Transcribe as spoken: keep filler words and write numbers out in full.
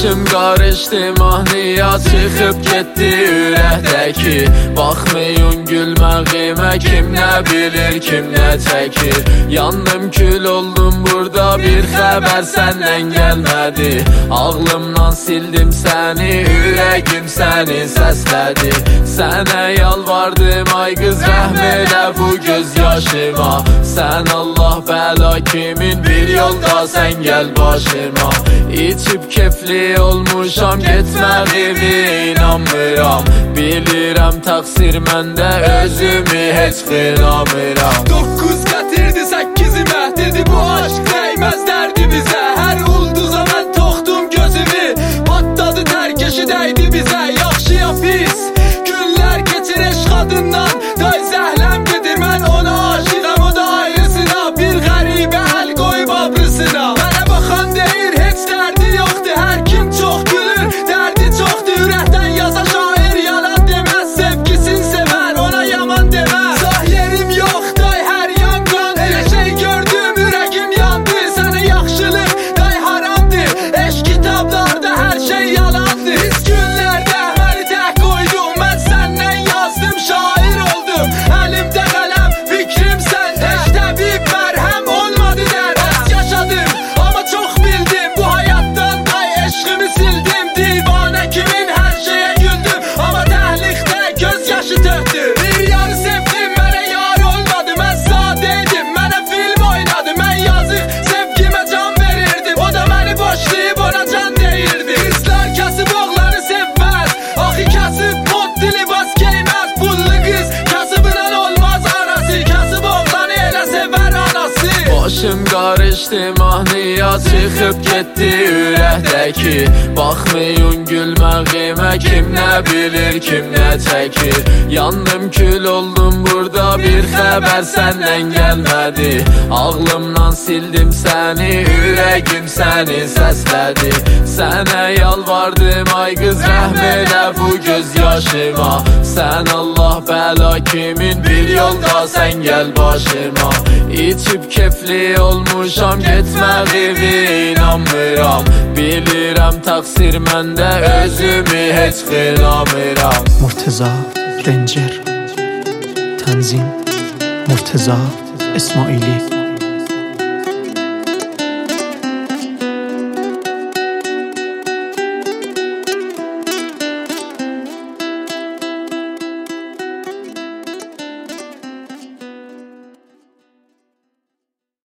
Başım qarışdı, mahnıya çıxıb getdi ürəkdəki. Baxmayın gülməyimə, kim nə bilir, kim nə çəkir. Yandım, kül oldum burada, bir xəbər səndən gəlmədi. Ağlımdan sildim səni, ürəgim səni səslədi. Sənə yalvardım, ay qız, rəhm elə bu göz yaşıma. Sən Allah bəla kimin, bir yolda sən gəl başıma. İçib kefli olmuşam, getməyimi inanmıram. Bilirəm təqsir məndə, özümü heç qınamıram. Dokuz gətirdi, səkkizi məhdirdi, bu aşk dəyməz dərdimizə. Hər ulduza mən toxdum gözümü, patladı tərkeşi dəydi bizə. Yaxşıya pis, günlər keçir eşq adından, day zəhləm gedir, mən ona aşıqam, o da ayrısına. Bir qəribə əl qoyub abrısına. Mənə baxan deyir, heç dərdi yoxdur, hər kim çox gülür, dərdi çoxdur. Ürəkdən yaza şair, yalan deməz, sevgisin sevər, ona yaman deməz. Sah yerim yox, day hər yan qan, elə şey gördüm, ürəgim yandı. Sənə yaxşılıq, day haramdır, eşq kitablarda hər şey yalandır. Pis günlərdə məni tək qoydum, mən səndən yazdım, şair oldum. Əlimdə qələm, fikrim səndə, heç təbib mərhəm olmadı dərd. Yaşadım, amma çox bildim, bu həyatdan day eşqimi sildim. Divanə kimin, hər şeyə güldüm, amma təhlikdə göz yaşı tökdüm. Bir yarı sevdim, mənə yar olmadı, mən sadeydim, mənə film oynadı. Mən yazıq sevgimə can verirdim, o da məni boşlayıb ona can deyirdi. Qızlar kasıb oğlanı sevməz, axı kasıb modli libas geyməz. Pullu qız kasıbla olmaz arası, kasıb oğlanı elə sevər anası. Başım qarışdı, mahnıya çıxıb getdi ürəkdəki. Baxmayın gülməyimə, kim nə bilir, kim nə çəkir. Yandım, kül oldum burada, bir xəbər səndən gəlmədi. Ağlımdan sildim səni, ürəgim səni səslədi. Sənə yalvardım, ay qız, rəhm elə bu göz yaşıma. Sən Allah bəla kimin, bir yolda sən gəl başıma. İçib kefli olmuşam, getməyimi inanmıram. Bilirəm təqsir məndə, özümü heç qınamıram. مرتضی رنجر، تنظیم مرتضی اسماعیلی.